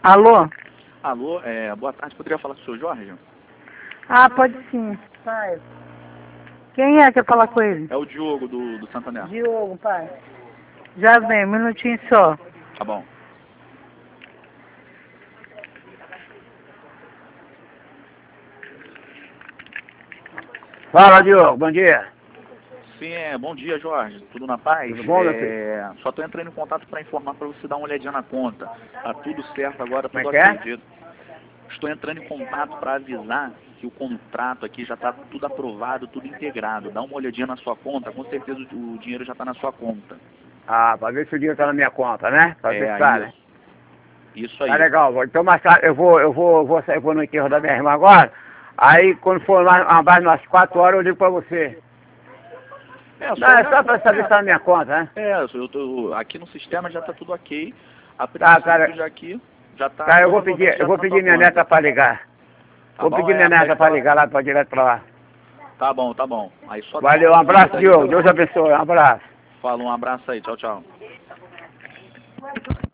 Alô? Alô, boa tarde, poderia falar com o senhor Jorge? Ah, pode sim. Pai. Quem é que quer falar com ele? É o Diogo do Santander. Diogo, pai. Já vem, um minutinho só. Tá bom. Fala, Diogo, bom dia. Sim, bom dia, Jorge. Tudo na paz? Tudo bom, meu filho? Só tô entrando em contato para informar para você dar uma olhadinha na conta. Tá tudo certo agora, Como é tudo que é? acredito. Estou entrando em contato para avisar que o contrato aqui já está tudo aprovado, tudo integrado. Dá uma olhadinha na sua conta, com certeza o dinheiro já está na sua conta. Ah, pra ver se o dinheiro tá na minha conta, né? Pra ver se tá, né? Isso aí. Tá legal, então mais tarde eu vou no enterro da minha irmã agora. Aí quando for mais umas 4 horas eu ligo pra você. Não, é só pra saber se tá na minha conta, né? Aqui no sistema já está tudo ok. A Tá, princípio já aqui já está. Tá, eu vou pedir minha neta pra ligar. Vou pedir minha neta pra ligar lá, direto pra lá. Tá bom, tá bom. Aí só Valeu, um abraço, Diogo. Deus abençoe, um abraço. Fala, um abraço aí, tchau, tchau.